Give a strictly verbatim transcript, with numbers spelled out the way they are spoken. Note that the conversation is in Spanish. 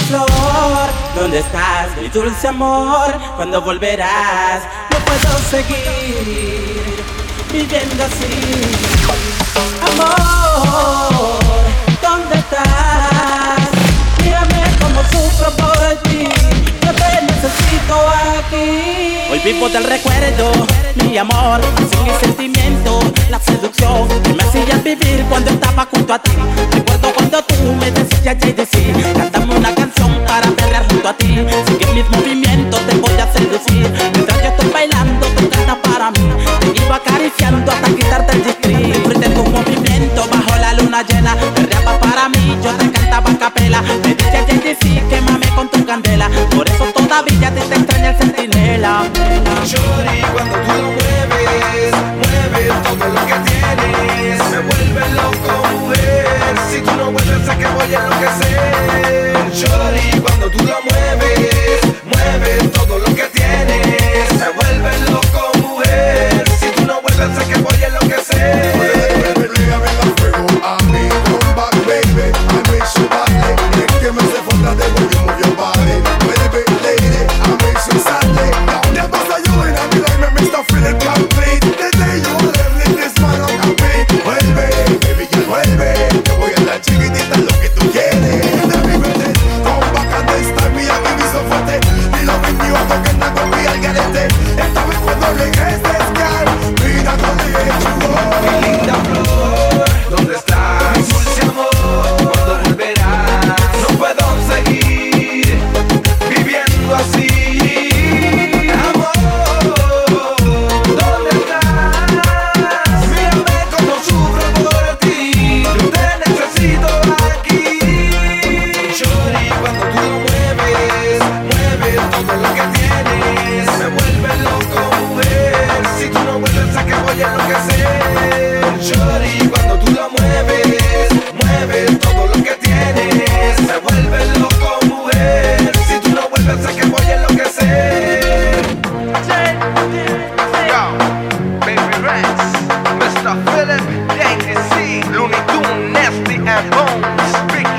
flor, ¿dónde estás, mi dulce amor? ¿Cuándo volverás? No puedo seguir viviendo así. Amor, ¿dónde estás? Mírame como sufro por ti, yo te necesito aquí. Hoy vivo del recuerdo, mi amor, sin mi sentimiento, la seducción que me hacías vivir cuando estaba junto a ti. Recuerdo cuando tú me decías J D C, cántame una canción para perrear junto a ti. Sigue mis movimientos, te voy a seducir. Mientras yo estoy bailando, tú cantas para mí. Te iba acariciando hasta quitarte el G-string. Disfruté tu movimiento bajo la luna llena. Perreaba para mí, yo te cantaba a capela. Me decías J D C, quémame con tu candela. Por eso todavía te, te extraña el centinela. Shorty, cuando tú lo mueves, mueves todo lo que tienes. Me vuelve loco, mujer. Si tú no vuelves, sé que voy a enloquecer. Shorty, cuando tú lo mueves, mueves todo lo que tienes. Me vuelve loco, mujer. Si tú no vuelves, sé que voy a enloquecer. Pégame la fuego a mí, come back baby, I miss you badly. Es que me hace falta de way you move your body. Baby, lady, I miss you sadly. Now never saw you in a me like me, Mister Feeling complete. The day you left me, this man on me. Vuelve, baby, ya vuelve. Te voy a dar chiquitita lo que tú quieres. Baby, vete, come back and this time me a baby so fuerte. Ni lo vendió a tocar nada con mi algarete. Esta vez cuando regreses, girl, mira dónde he hecho. Mi linda flor, ¿dónde estás? Mi dulce amor, ¿cuándo volverás? No puedo seguir viviendo así. Amor, ¿dónde estás? Mírame como sufro por ti. Yo te necesito aquí. Shorty, cuando tú lo mueves, mueves todo lo que tienes. Me vuelve loco, mujer. Si tú no vuelves, sé que voy a enloquecer. Shorty, cuando tú lo mueves, mueves todo lo que tienes. Me vuelve loco, mujer. Si tú no vuelves, sé que voy a enloquecer. Yo, Baby Rex, Mister Philip, J D C, Looney Tunes, Nasty and Bones, Big